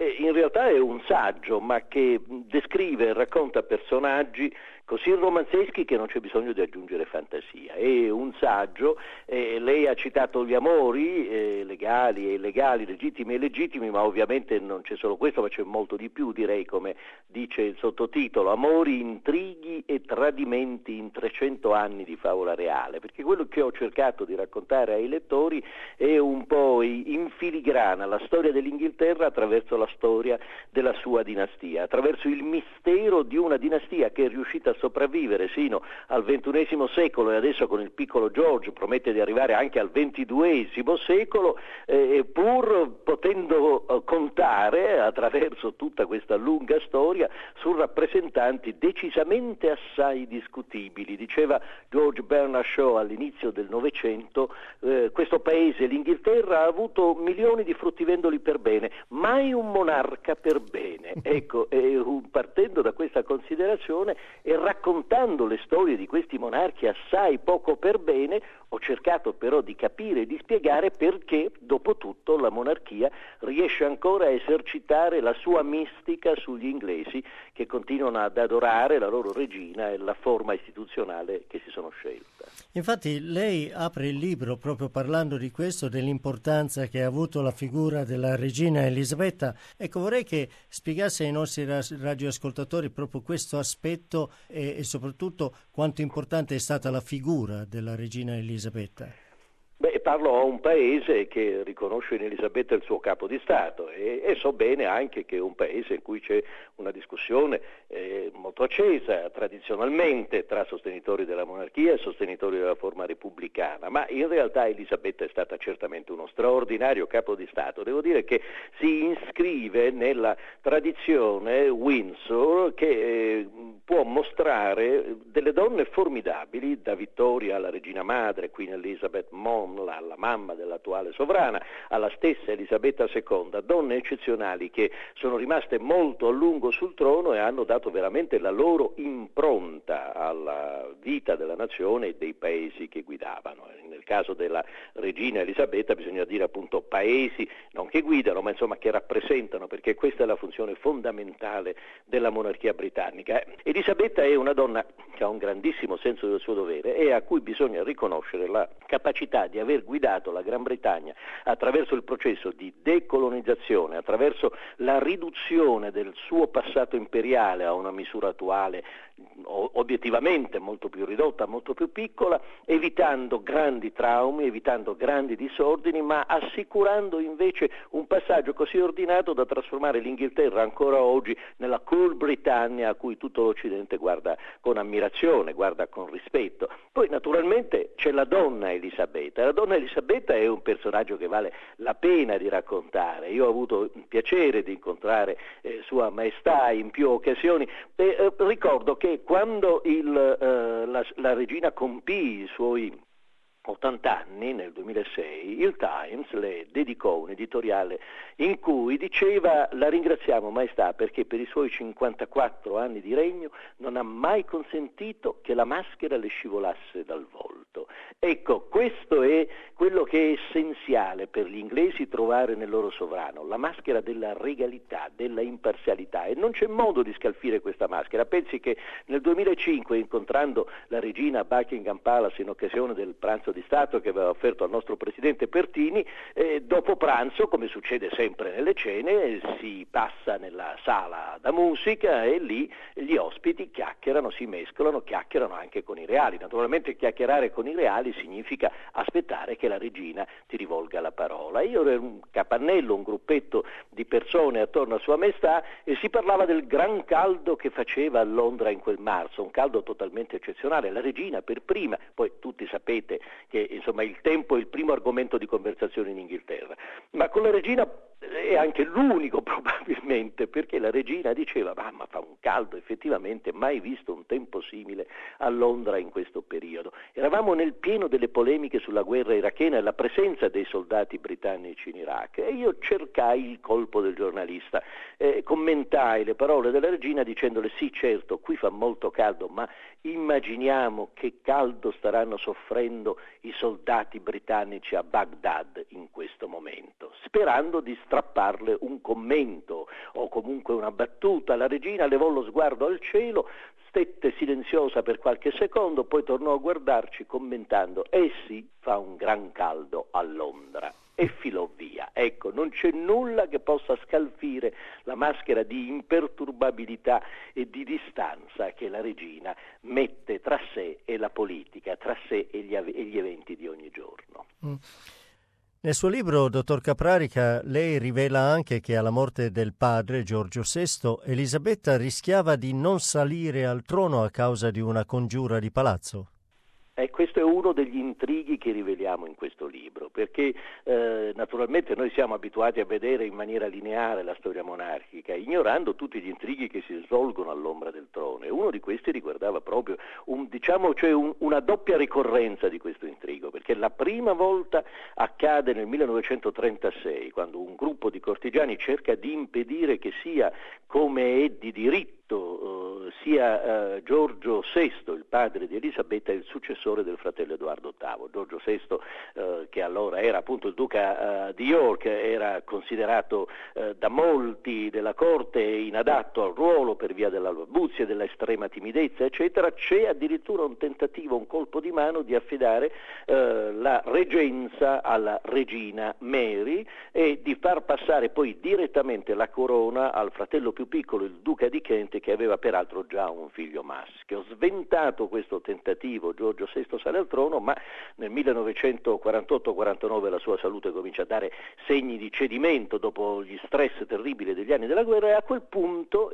In realtà è un saggio, ma che descrive e racconta personaggi così romanzeschi che non c'è bisogno di aggiungere fantasia. È un saggio, lei ha citato gli amori, legali e illegali, legittimi e illegittimi, ma ovviamente non c'è solo questo, ma c'è molto di più, direi, come dice il sottotitolo, amori, intrighi e tradimenti in 300 anni di favola reale, perché quello che ho cercato di raccontare ai lettori è un po' in filigrana la storia dell'Inghilterra attraverso la storia della sua dinastia, attraverso il mistero di una dinastia che è riuscita a sopravvivere sino al XXI secolo e adesso con il piccolo George promette di arrivare anche al XXII secolo, pur potendo contare attraverso tutta questa lunga storia su rappresentanti decisamente assai discutibili. Diceva George Bernard Shaw all'inizio del Novecento, questo paese, l'Inghilterra, ha avuto milioni di fruttivendoli per bene, mai un monarca per bene. Ecco, partendo da questa considerazione e raccontando le storie di questi monarchi assai poco per bene, ho cercato però di capire e di spiegare perché, dopo tutto, la monarchia riesce ancora a esercitare la sua mistica sugli inglesi, che continuano ad adorare la loro regina e la forma istituzionale che si sono scelta. Infatti lei apre il libro proprio parlando di questo, dell'importanza che ha avuto la figura della regina Elisabetta. Ecco, vorrei che spiegasse ai nostri radioascoltatori proprio questo aspetto e soprattutto quanto importante è stata la figura della regina Elisabetta. Parlo a un paese che riconosce in Elisabetta il suo capo di Stato e so bene anche che è un paese in cui c'è una discussione molto accesa tradizionalmente tra sostenitori della monarchia e sostenitori della forma repubblicana, ma in realtà Elisabetta è stata certamente uno straordinario capo di Stato. Devo dire che si iscrive nella tradizione Windsor che può mostrare delle donne formidabili, da Vittoria alla regina madre, Queen Elizabeth Mom, la mamma dell'attuale sovrana, alla stessa Elisabetta II, donne eccezionali che sono rimaste molto a lungo sul trono e hanno dato veramente la loro impronta alla vita della nazione e dei paesi che guidavano. Nel caso della regina Elisabetta bisogna dire appunto paesi, non che guidano, ma insomma che rappresentano, perché questa è la funzione fondamentale della monarchia britannica. Elisabetta è una donna che ha un grandissimo senso del suo dovere e a cui bisogna riconoscere la capacità di aver guidato la Gran Bretagna attraverso il processo di decolonizzazione, attraverso la riduzione del suo passato imperiale a una misura attuale obiettivamente molto più ridotta, molto più piccola, evitando grandi traumi, evitando grandi disordini, ma assicurando invece un passaggio così ordinato da trasformare l'Inghilterra ancora oggi nella cool Britannia a cui tutto l'Occidente guarda con ammirazione, guarda con rispetto. Poi naturalmente c'è la donna Elisabetta. La donna Elisabetta è un personaggio che vale la pena di raccontare. Io ho avuto il piacere di incontrare Sua Maestà in più occasioni e ricordo che quando la regina compì i suoi 80 anni, nel 2006, il Times le dedicò un editoriale in cui diceva: la ringraziamo Maestà perché per i suoi 54 anni di regno non ha mai consentito che la maschera le scivolasse dal volto. Ecco, questo è quello che è essenziale per gli inglesi trovare nel loro sovrano, la maschera della regalità, della imparzialità, e non c'è modo di scalfire questa maschera. Pensi che nel 2005, incontrando la regina a Buckingham Palace in occasione del pranzo di Stato che aveva offerto al nostro presidente Pertini, dopo pranzo, come succede sempre nelle cene, si passa nella sala da musica e lì gli ospiti chiacchierano, si mescolano, chiacchierano anche con i reali. Naturalmente chiacchierare con i reali significa aspettare che la regina ti rivolga la parola. Io ero un capannello, un gruppetto di persone attorno a Sua Maestà e si parlava del gran caldo che faceva a Londra in quel marzo, un caldo totalmente eccezionale. La regina per prima, poi tutti sapete che insomma il tempo è il primo argomento di conversazione in Inghilterra, ma con la regina è anche l'unico probabilmente, perché la regina diceva: mamma, fa un caldo effettivamente, mai visto un tempo simile a Londra in questo periodo. Eravamo nel pieno delle polemiche sulla guerra irachena e la presenza dei soldati britannici in Iraq e io cercai il colpo del giornalista, commentai le parole della regina dicendole: sì, certo, qui fa molto caldo, ma immaginiamo che caldo staranno soffrendo i soldati britannici a Baghdad in questo momento, sperando di strapparle un commento o comunque una battuta. La regina levò lo sguardo al cielo, stette silenziosa per qualche secondo, poi tornò a guardarci commentando: sì, fa un gran caldo a Londra, e filò via. Ecco, non c'è nulla che possa scalfire la maschera di imperturbabilità e di distanza che la regina mette tra sé e la politica, tra sé e gli eventi di ogni giorno. Nel suo libro, dottor Caprarica, lei rivela anche che alla morte del padre, Giorgio VI, Elisabetta rischiava di non salire al trono a causa di una congiura di palazzo. Questo è uno degli intrighi che riveliamo in questo libro, perché naturalmente noi siamo abituati a vedere in maniera lineare la storia monarchica, ignorando tutti gli intrighi che si svolgono all'ombra del trono, e uno di questi riguardava proprio una doppia ricorrenza di questo intrigo, perché la prima volta accade nel 1936, quando un gruppo di cortigiani cerca di impedire che sia, come è di diritto, sia Giorgio VI, il padre di Elisabetta, il successore del fratello Edoardo VIII. Giorgio VI, che allora era appunto il duca di York, era considerato da molti della corte inadatto al ruolo per via della balbuzia, della estrema timidezza, eccetera. C'è addirittura un tentativo, un colpo di mano di affidare la reggenza alla regina Mary e di far passare poi direttamente la corona al fratello più piccolo, il duca di Kent, che aveva peraltro già un figlio maschio. Sventato questo tentativo, Giorgio VI sale al trono, ma nel 1948-49 la sua salute comincia a dare segni di cedimento dopo gli stress terribili degli anni della guerra, e a quel punto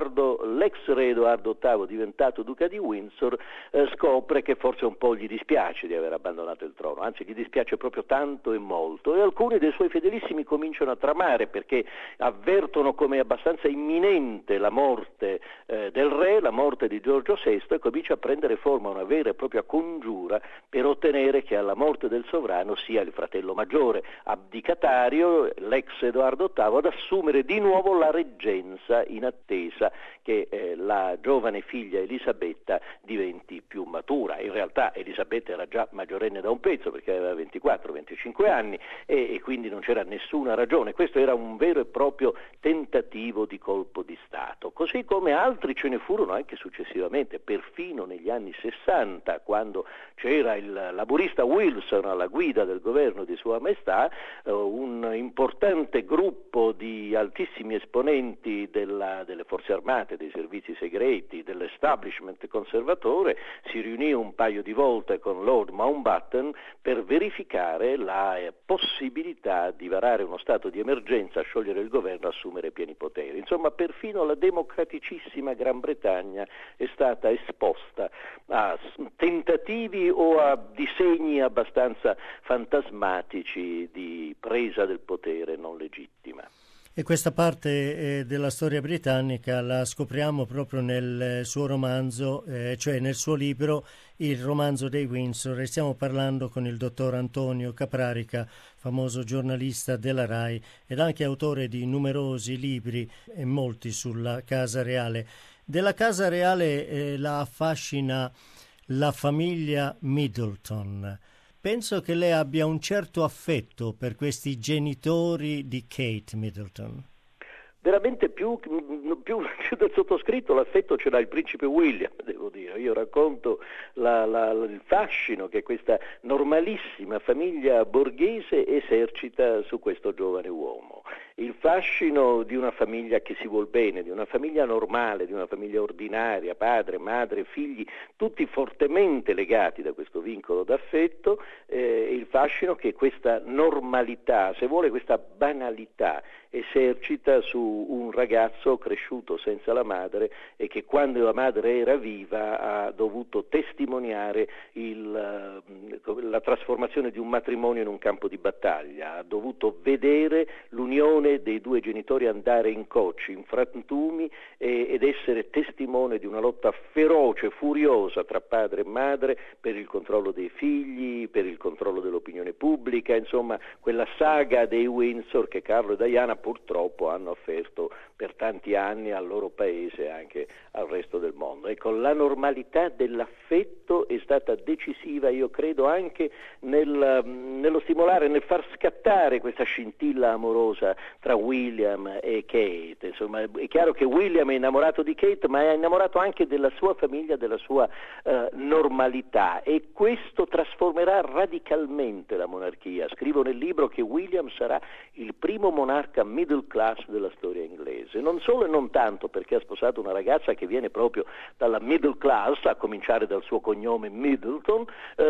l'ex re Edoardo VIII, diventato duca di Windsor, scopre che forse un po' gli dispiace di aver abbandonato il trono, anzi gli dispiace proprio tanto e molto, e alcuni dei suoi fedelissimi cominciano a tramare, perché avvertono come abbastanza imminente la morte del re, la morte di Giorgio VI, e comincia a prendere forma una vera e propria congiura per ottenere che alla morte del sovrano sia il fratello maggiore abdicatario, l'ex Edoardo VIII, ad assumere di nuovo la reggenza in attesa che la giovane figlia Elisabetta diventi più matura. In realtà Elisabetta era già maggiorenne da un pezzo, perché aveva 24-25 anni e quindi non c'era nessuna ragione. Questo era un vero e proprio tentativo di colpo di Stato, così come altri ce ne furono anche successivamente, perfino negli anni 60, quando c'era il laburista Wilson alla guida del governo di Sua Maestà, un importante gruppo di altissimi esponenti delle forze armate, dei servizi segreti, dell'establishment conservatore, si riunì un paio di volte con Lord Mountbatten per verificare la possibilità di varare uno stato di emergenza, sciogliere il governo, assumere pieni poteri. Insomma, perfino la democraticissima Gran Bretagna è stata esposta a tentativi o a disegni abbastanza fantasmatici di presa del potere non legittima. E questa parte della storia britannica la scopriamo proprio nel suo romanzo, cioè nel suo libro Il romanzo dei Windsor, e stiamo parlando con il dottor Antonio Caprarica, famoso giornalista della RAI ed anche autore di numerosi libri e molti sulla Casa Reale. Della Casa Reale la affascina la famiglia Middleton. Penso che lei abbia un certo affetto per questi genitori di Kate Middleton. Veramente più del sottoscritto l'affetto ce l'ha il principe William, devo dire. Io racconto il fascino che questa normalissima famiglia borghese esercita su questo giovane uomo, il fascino di una famiglia che si vuol bene, di una famiglia normale, di una famiglia ordinaria, padre, madre, figli, tutti fortemente legati da questo vincolo d'affetto, il fascino che questa normalità, se vuole questa banalità, esercita su un ragazzo cresciuto senza la madre e che quando la madre era viva ha dovuto testimoniare la trasformazione di un matrimonio in un campo di battaglia, ha dovuto vedere l'unione dei due genitori andare in cocci, in frantumi ed essere testimone di una lotta feroce, furiosa tra padre e madre per il controllo dei figli, per il controllo dell'opinione pubblica, insomma quella saga dei Windsor che Carlo e Diana purtroppo hanno offerto per tanti anni al loro paese e anche al resto del mondo. Ecco, la normalità dell'affetto è stata decisiva, io credo, anche nello stimolare, nel far scattare questa scintilla amorosa tra William e Kate. Insomma, è chiaro che William è innamorato di Kate, ma è innamorato anche della sua famiglia, della sua normalità, e questo trasformerà radicalmente la monarchia. Scrivo nel libro che William sarà il primo monarca middle class della storia inglese, non solo e non tanto perché ha sposato una ragazza che viene proprio dalla middle class, a cominciare dal suo cognome Middleton,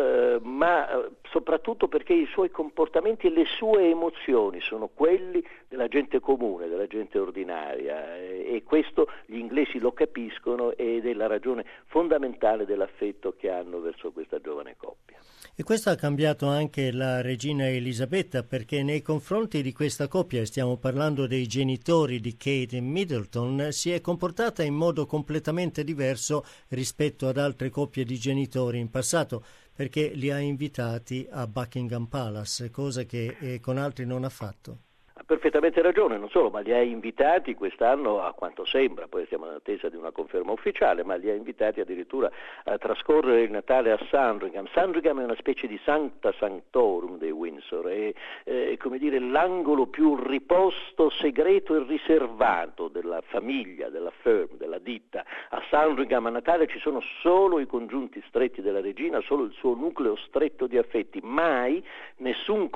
ma soprattutto perché i suoi comportamenti e le sue emozioni sono quelli della gente comune, della gente ordinaria, e questo gli inglesi lo capiscono ed è la ragione fondamentale dell'affetto che hanno verso questa giovane coppia. E questo ha cambiato anche la regina Elisabetta, perché nei confronti di questa coppia, e stiamo parlando dei genitori di Kate Middleton, si è comportata in modo completamente diverso rispetto ad altre coppie di genitori in passato, perché li ha invitati a Buckingham Palace, cosa che con altri non ha fatto. Ha perfettamente ragione, non solo, ma li ha invitati quest'anno, a quanto sembra, poi siamo in attesa di una conferma ufficiale, ma li ha invitati addirittura a trascorrere il Natale a Sandringham. Sandringham è una specie di Sancta Sanctorum dei Windsor, è come dire l'angolo più riposto, segreto e riservato della famiglia, della firm, della ditta. A Sandringham a Natale ci sono solo i congiunti stretti della regina, solo il suo nucleo stretto di affetti, mai nessun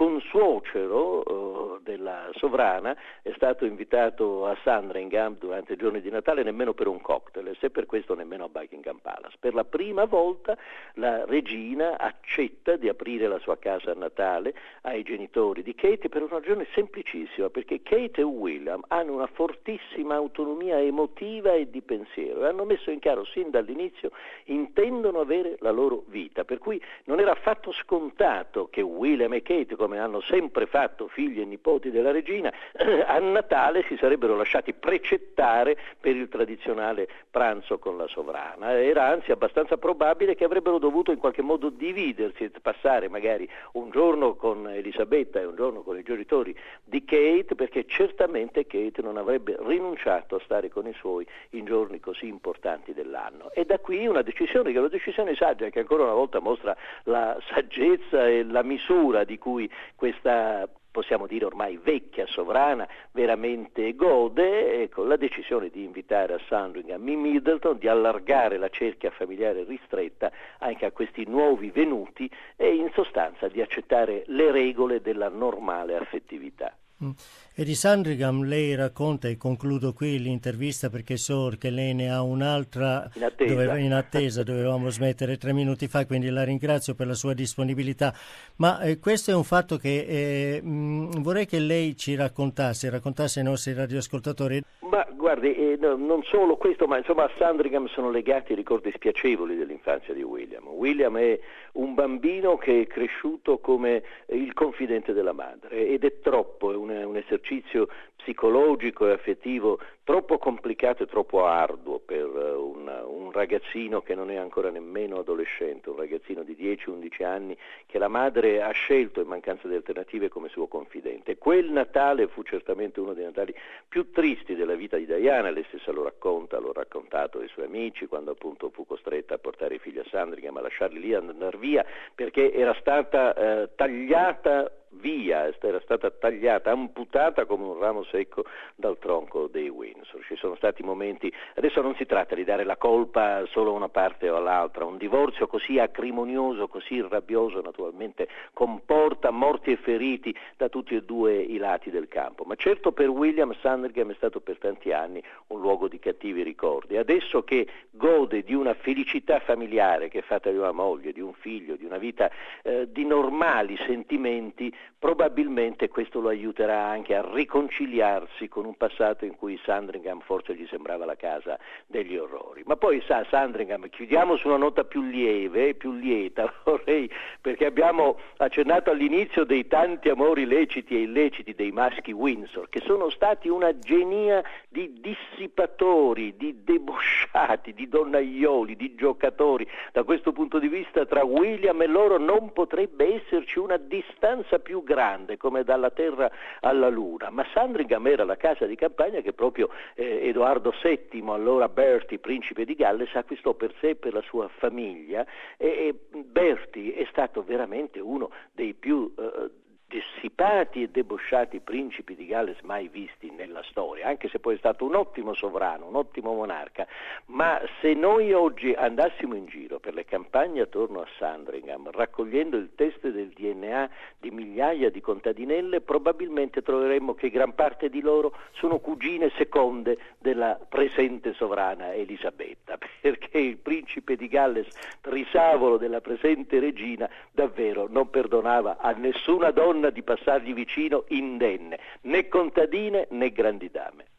consuocero della sovrana è stato invitato a Sandringham durante i giorni di Natale, nemmeno per un cocktail, e se per questo nemmeno a Buckingham Palace. Per la prima volta la regina accetta di aprire la sua casa a Natale ai genitori di Kate per una ragione semplicissima, perché Kate e William hanno una fortissima autonomia emotiva e di pensiero e hanno messo in chiaro sin dall'inizio intendono avere la loro vita, per cui non era affatto scontato che William e Kate, come hanno sempre fatto figli e nipoti della regina, a Natale si sarebbero lasciati precettare per il tradizionale pranzo con la sovrana. Era anzi abbastanza probabile che avrebbero dovuto in qualche modo dividersi e passare magari un giorno con Elisabetta e un giorno con i genitori di Kate, perché certamente Kate non avrebbe rinunciato a stare con i suoi in giorni così importanti dell'anno. E da qui una decisione che è una decisione saggia, che ancora una volta mostra la saggezza e la misura di cui questa, possiamo dire ormai vecchia sovrana, veramente gode. Ecco, la decisione di invitare a Sandringham i Middleton, di allargare la cerchia familiare ristretta anche a questi nuovi venuti e in sostanza di accettare le regole della normale affettività. E di Sandringham lei racconta, e concludo qui l'intervista perché so che lei ne ha un'altra in attesa, dovevamo smettere 3 minuti fa, quindi la ringrazio per la sua disponibilità, ma questo è un fatto che vorrei che lei ci raccontasse ai nostri radioascoltatori. Ma guardi, non solo questo, ma insomma a Sandringham sono legati i ricordi spiacevoli dell'infanzia di William. William è un bambino che è cresciuto come il confidente della madre ed è troppo, è un esercizio psicologico e affettivo troppo complicato e troppo arduo per un ragazzino che non è ancora nemmeno adolescente, un ragazzino di 10-11 anni che la madre ha scelto in mancanza di alternative come suo confidente. Quel Natale fu certamente uno dei Natali più tristi della vita di Diana, lei stessa lo racconta, l'ho raccontato ai suoi amici quando appunto fu costretta a portare i figli a Sandringham, a lasciarli lì, ad andare via, perché era stata tagliata via, era stata tagliata, amputata come un ramo secco dal tronco dei Windsor. Ci sono stati momenti, adesso non si tratta di dare la colpa solo a una parte o all'altra, un divorzio così acrimonioso, così rabbioso naturalmente comporta morti e feriti da tutti e due i lati del campo, ma certo per William Sandringham è stato per tanti anni un luogo di cattivi ricordi. Adesso che gode di una felicità familiare che è fatta di una moglie, di un figlio, di una vita di normali sentimenti, probabilmente questo lo aiuterà anche a riconciliarsi con un passato in cui Sandringham forse gli sembrava la casa degli orrori. Ma poi sa, Sandringham, chiudiamo su una nota più lieve, più lieta, vorrei, perché abbiamo accennato all'inizio dei tanti amori leciti e illeciti dei maschi Windsor, che sono stati una genia di dissipatori, di debosciati, di donnaioli, di giocatori. Da questo punto di vista tra William e loro non potrebbe esserci una distanza più grande come dalla terra alla luna, ma Sandringham era la casa di campagna che proprio Edoardo VII, allora Bertie, principe di Galles, acquistò per sé e per la sua famiglia, e Bertie è stato veramente uno dei più dissipati e debosciati principi di Galles mai visti nella storia, anche se poi è stato un ottimo sovrano, un ottimo monarca, ma se noi oggi andassimo in giro per le campagne attorno a Sandringham raccogliendo il test del DNA di migliaia di contadinelle, probabilmente troveremmo che gran parte di loro sono cugine seconde della presente sovrana Elisabetta, perché il principe di Galles, risavolo della presente regina, davvero non perdonava a nessuna donna di passargli vicino indenne, né contadine né grandi dame.